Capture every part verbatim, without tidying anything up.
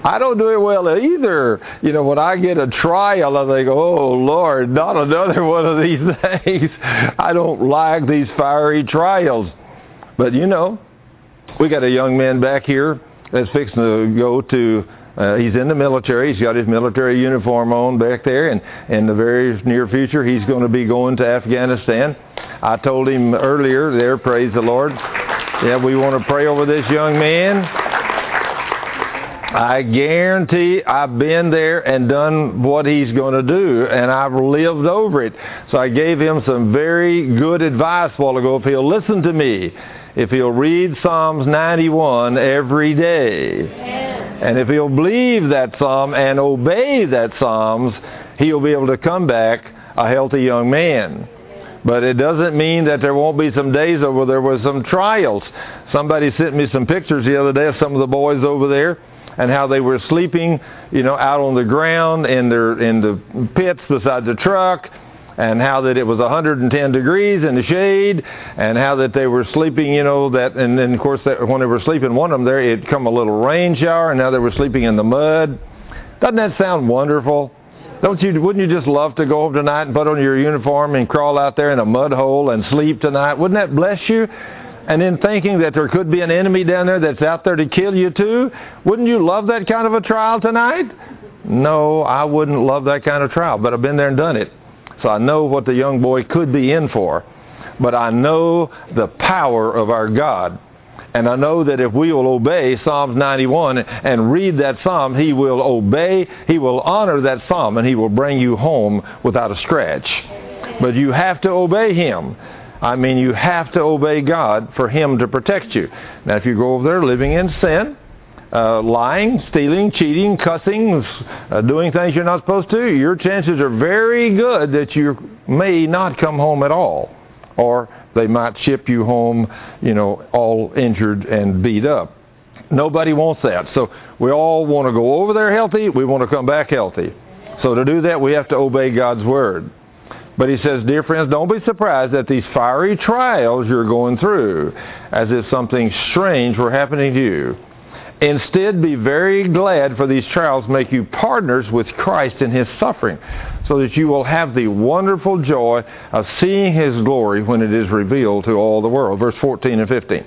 I don't do it well either. You know, when I get a trial, I think, oh, Lord, not another one of these things. I don't like these fiery trials. But, you know, we got a young man back here that's fixing to go to, uh, he's in the military. He's got his military uniform on back there. And in the very near future, he's going to be going to Afghanistan. I told him earlier there, praise the Lord, yeah, we want to pray over this young man. I guarantee I've been there and done what he's going to do, and I've lived over it. So I gave him some very good advice a while ago. If he'll listen to me, if he'll read Psalms ninety-one every day, and if he'll believe that psalm and obey that psalms, he'll be able to come back a healthy young man. But it doesn't mean that there won't be some days where there was some trials. Somebody sent me some pictures the other day of some of the boys over there, and how they were sleeping, you know, out on the ground in their in the pits beside the truck, and how that it was one hundred ten degrees in the shade, and how that they were sleeping, you know, that, and then of course that when they were sleeping, one of them there, it'd come a little rain shower, and now they were sleeping in the mud. Doesn't that sound wonderful? Don't you? Wouldn't you just love to go home tonight and put on your uniform and crawl out there in a mud hole and sleep tonight? Wouldn't that bless you? And then thinking that there could be an enemy down there that's out there to kill you too. Wouldn't you love that kind of a trial tonight? No, I wouldn't love that kind of trial, but I've been there and done it. So I know what the young boy could be in for. But I know the power of our God. And I know that if we will obey Psalms ninety-one and read that psalm, He will obey, He will honor that psalm, and He will bring you home without a scratch. But you have to obey Him. I mean, you have to obey God for Him to protect you. Now, if you go over there living in sin, uh, lying, stealing, cheating, cussing, uh, doing things you're not supposed to, your chances are very good that you may not come home at all. Or they might ship you home, you know, all injured and beat up. Nobody wants that. So we all want to go over there healthy. We want to come back healthy. So to do that, we have to obey God's Word. But he says, dear friends, don't be surprised at these fiery trials you're going through, as if something strange were happening to you. Instead, be very glad, for these trials make you partners with Christ in His suffering, so that you will have the wonderful joy of seeing His glory when it is revealed to all the world. Verse fourteen and fifteen.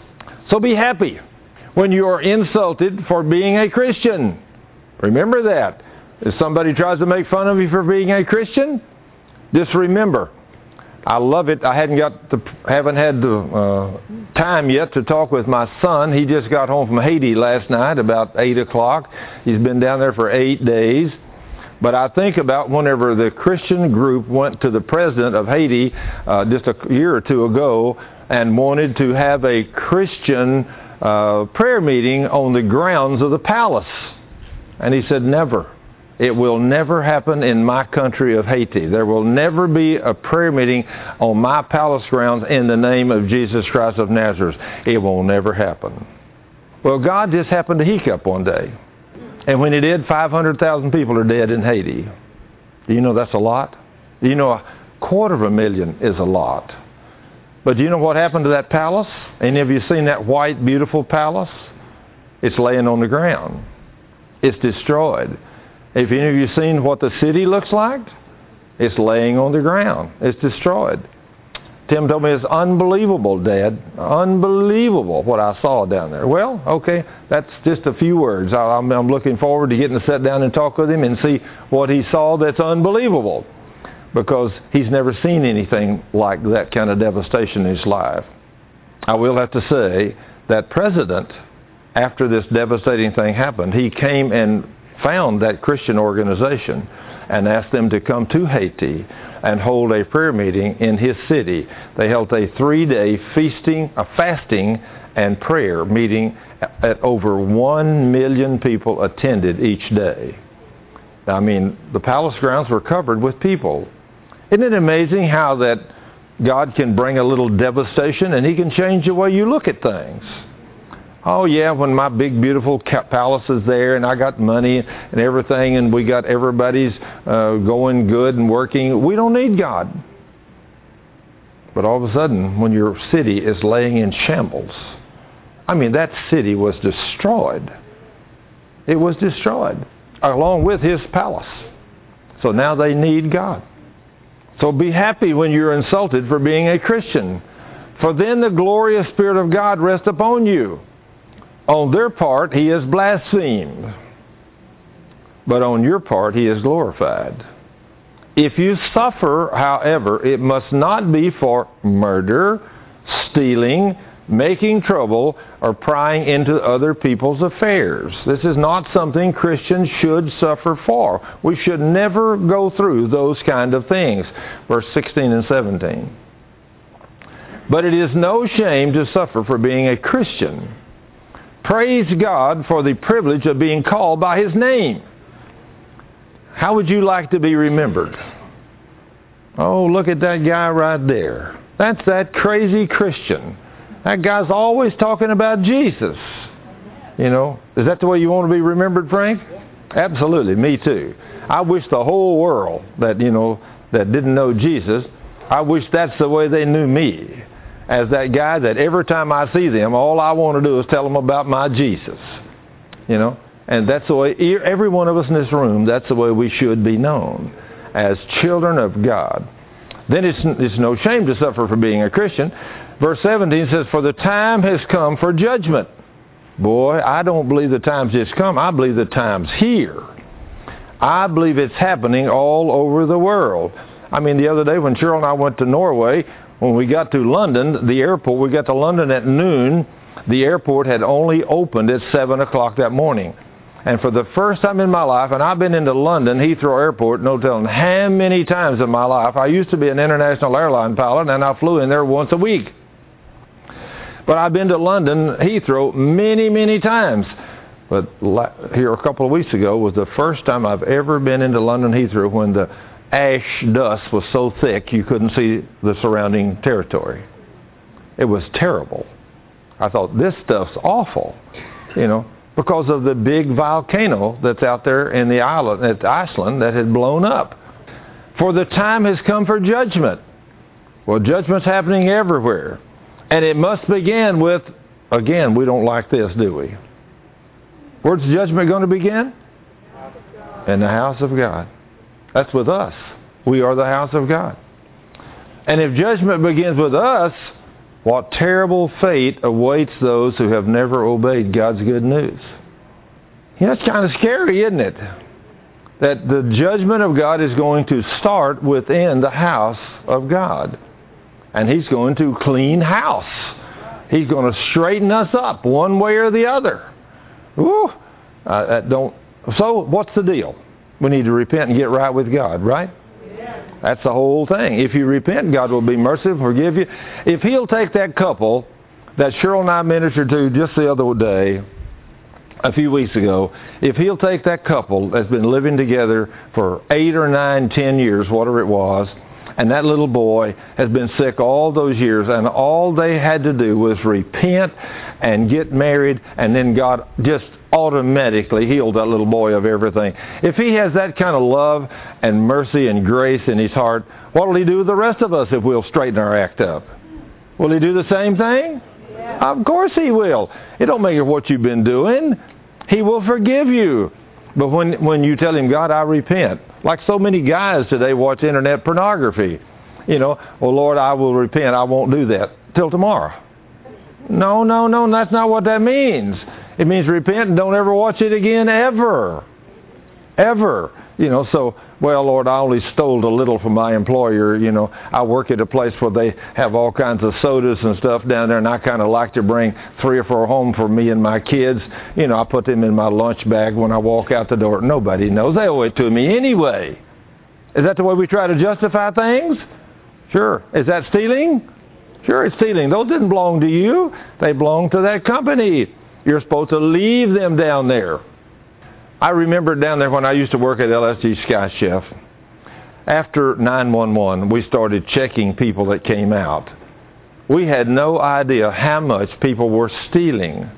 So be happy when you are insulted for being a Christian. Remember that. If somebody tries to make fun of you for being a Christian, just remember, I love it. I hadn't got the, haven't had the uh, time yet to talk with my son. He just got home from Haiti last night about eight o'clock. He's been down there for eight days. But I think about whenever the Christian group went to the president of Haiti uh, just a year or two ago and wanted to have a Christian uh, prayer meeting on the grounds of the palace. And he said, never. It will never happen in my country of Haiti. There will never be a prayer meeting on my palace grounds in the name of Jesus Christ of Nazareth. It will never happen. Well, God just happened to hiccup one day. And when He did, five hundred thousand people are dead in Haiti. Do you know that's a lot? Do you know a quarter of a million is a lot? But do you know what happened to that palace? Any of you seen that white, beautiful palace? It's laying on the ground. It's destroyed. If any of you seen what the city looks like, it's laying on the ground. It's destroyed. Tim told me it's unbelievable, Dad. Unbelievable what I saw down there. Well, okay, that's just a few words. I'm, I'm looking forward to getting to sit down and talk with him and see what he saw that's unbelievable, because he's never seen anything like that kind of devastation in his life. I will have to say that president, after this devastating thing happened, he came and found that Christian organization and asked them to come to Haiti and hold a prayer meeting in his city. They held a three-day feasting, a fasting and prayer meeting at over one million people attended each day. I mean, the palace grounds were covered with people. Isn't it amazing how that God can bring a little devastation and He can change the way you look at things? Oh yeah, when my big beautiful palace is there and I got money and everything and we got everybody's uh, going good and working, we don't need God. But all of a sudden, when your city is laying in shambles, I mean, that city was destroyed. It was destroyed, along with his palace. So now they need God. So be happy when you're insulted for being a Christian, for then the glorious Spirit of God rests upon you. On their part, he is blasphemed, but on your part, he is glorified. If you suffer, however, it must not be for murder, stealing, making trouble, or prying into other people's affairs. This is not something Christians should suffer for. We should never go through those kind of things. Verse sixteen and seventeen. But it is no shame to suffer for being a Christian. Praise God for the privilege of being called by his name. How would you like to be remembered? Oh, look at that guy right there. That's that crazy Christian. That guy's always talking about Jesus. You know, is that the way you want to be remembered, Frank? Absolutely, me too. I wish the whole world that, you know, that didn't know Jesus, I wish that's the way they knew me. As that guy that every time I see them, all I want to do is tell them about my Jesus. You know? And that's the way, every one of us in this room, that's the way we should be known, as children of God. Then it's, it's no shame to suffer for being a Christian. Verse seventeen says, for the time has come for judgment. Boy, I don't believe the time's just come. I believe the time's here. I believe it's happening all over the world. I mean, the other day when Cheryl and I went to Norway, when we got to London, the airport, we got to London at noon. The airport had only opened at seven o'clock that morning. And for the first time in my life, and I've been into London, Heathrow Airport, no telling how many times in my life. I used to be an international airline pilot, and I flew in there once a week. But I've been to London, Heathrow, many, many times. But here a couple of weeks ago was the first time I've ever been into London, Heathrow, when the ash dust was so thick you couldn't see the surrounding territory. It was terrible. I thought, this stuff's awful, you know, because of the big volcano that's out there in the island, at Iceland, that had blown up. For the time has come for judgment. Well, judgment's happening everywhere. And it must begin with, again, we don't like this, do we? Where's judgment going to begin? In the house of God. That's with us. We are the house of God. And if judgment begins with us, what terrible fate awaits those who have never obeyed God's good news. You know, it's kind of scary, isn't it? That the judgment of God is going to start within the house of God. And he's going to clean house. He's going to straighten us up one way or the other. Ooh, uh, that don't. So what's the deal? We need to repent and get right with God, right? That's the whole thing. If you repent, God will be merciful, forgive you. If he'll take that couple that Cheryl and I ministered to just the other day, a few weeks ago, if he'll take that couple that's been living together for eight or nine, ten years, whatever it was, and that little boy has been sick all those years, and all they had to do was repent and get married, and then God just automatically healed that little boy of everything. If he has that kind of love and mercy and grace in his heart, what will he do with the rest of us if we'll straighten our act up? Will he do the same thing? Yeah. Of course he will. It don't matter what you've been doing. He will forgive you. But when, when you tell him, God, I repent, like so many guys today watch internet pornography. You know, well, Lord, I will repent. I won't do that till tomorrow. No, no, no, that's not what that means. It means repent and don't ever watch it again, ever. Ever. You know, so, well, Lord, I only stole a little from my employer. You know, I work at a place where they have all kinds of sodas and stuff down there, and I kind of like to bring three or four home for me and my kids. You know, I put them in my lunch bag when I walk out the door. Nobody knows. They owe it to me anyway. Is that the way we try to justify things? Sure. Is that stealing? Sure, it's stealing. Those didn't belong to you. They belong to that company. You're supposed to leave them down there. I remember down there when I used to work at L S G Sky Chef. After nine one one, we started checking people that came out. We had no idea how much people were stealing.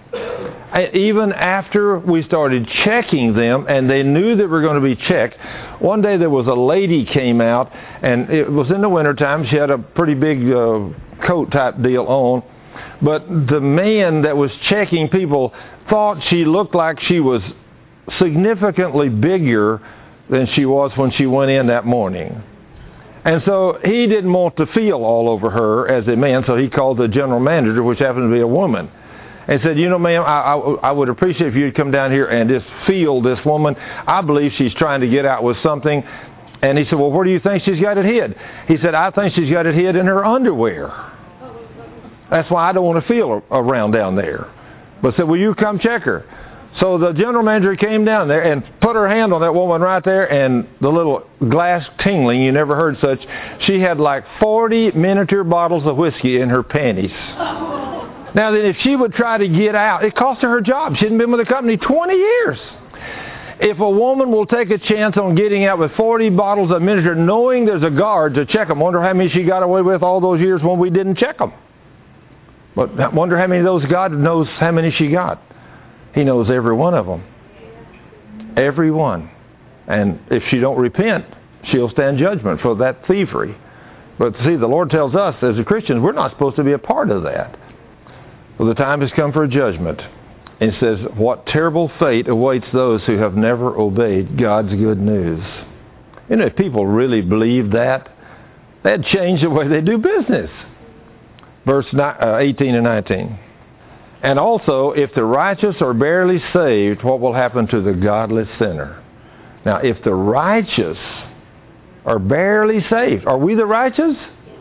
Even after we started checking them, and they knew they were going to be checked, one day there was a lady came out, and it was in the wintertime. She had a pretty big uh, coat type deal on. But the man that was checking people thought she looked like she was significantly bigger than she was when she went in that morning. And so he didn't want to feel all over her as a man, so he called the general manager, which happened to be a woman, and said, you know, ma'am, I, I, I would appreciate if you'd come down here and just feel this woman. I believe she's trying to get out with something. And he said, well, where do you think she's got it hid? He said, I think she's got it hid in her underwear. That's why I don't want to feel around down there. But said, will you come check her? So the general manager came down there and put her hand on that woman right there, and the little glass tingling, you never heard such. She had like forty miniature bottles of whiskey in her panties. Now then, if she would try to get out, it cost her her job. She hadn't been with the company twenty years. If a woman will take a chance on getting out with forty bottles of miniature, knowing there's a guard to check them, wonder how many she got away with all those years when we didn't check them. But I wonder how many of those, God knows how many she got. He knows every one of them. Every one. And if she don't repent, she'll stand judgment for that thievery. But see, the Lord tells us as a Christians, we're not supposed to be a part of that. Well, the time has come for a judgment. And it says, what terrible fate awaits those who have never obeyed God's good news. You know, if people really believed that, that'd change the way they do business. Verse eighteen and nineteen. And also, if the righteous are barely saved, what will happen to the godless sinner? Now, if the righteous are barely saved, are we the righteous?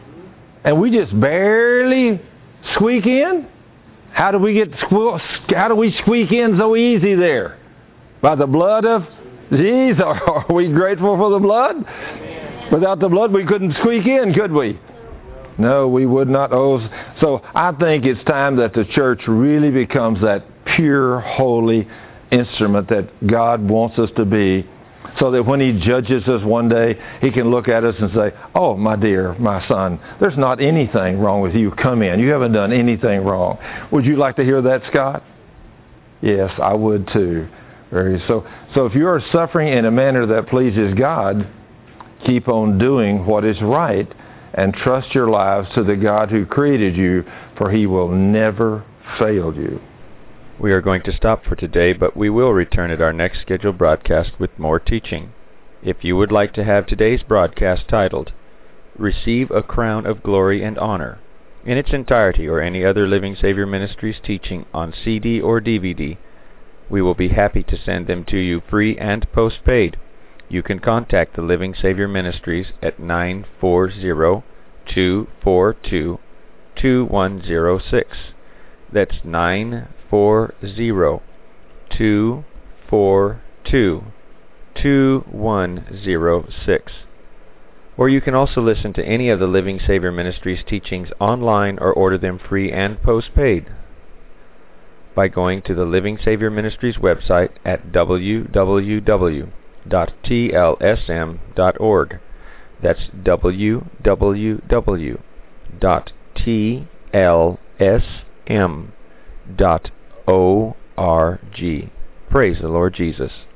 And we just barely squeak in? How do we get how do we squeak in so easy there? By the blood of Jesus? Are we grateful for the blood? Without the blood, we couldn't squeak in, could we? No, we would not. Oh, so I think it's time that the church really becomes that pure, holy instrument that God wants us to be, so that when He judges us one day, He can look at us and say, oh, my dear, my son, there's not anything wrong with you. Come in. You haven't done anything wrong. Would you like to hear that, Scott? Yes, I would too. Very so. So if you are suffering in a manner that pleases God, keep on doing what is right. And trust your lives to the God who created you, for He will never fail you. We are going to stop for today, but we will return at our next scheduled broadcast with more teaching. If you would like to have today's broadcast titled, Receive a Crown of Glory and Honor, in its entirety, or any other Living Savior Ministries teaching on C D or D V D, we will be happy to send them to you free and postpaid. You can contact the Living Savior Ministries at nine four zero, two four two, two one zero six. That's nine four zero, two four two, two one zero six. Or you can also listen to any of the Living Savior Ministries teachings online or order them free and postpaid by going to the Living Savior Ministries website at w w w dot t l s m dot org. That's w w w dot t l s m dot org. Praise the Lord Jesus.